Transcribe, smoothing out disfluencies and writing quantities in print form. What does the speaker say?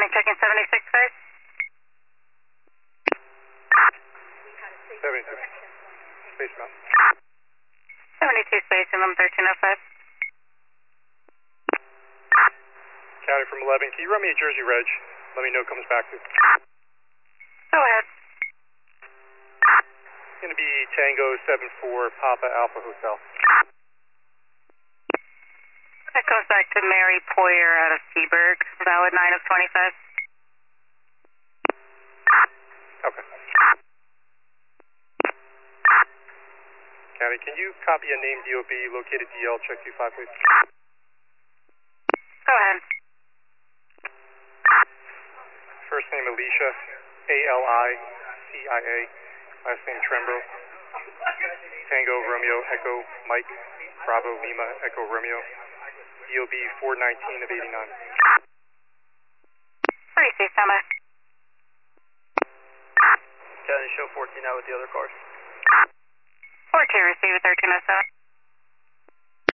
checking 76 space. 72. Space Mountain. 72 space, room 1305. County from 11. Can you run me a Jersey Reg? Let me know it comes back to. Go ahead. It's going to be Tango 74 Papa Alpha Hotel. That goes back to Mary Poyer out of Seaburg. Valid 9 of 25. Okay. County, can you copy a name DOB located DL check 25 please? Go ahead. First name Alicia, ALICIA. Last name Trembro. Tango Romeo Echo Mike Bravo Lima Echo Romeo. DOB 419 of 89. Receive, standby. County show 14 out with the other cars. 14, receive at 1307.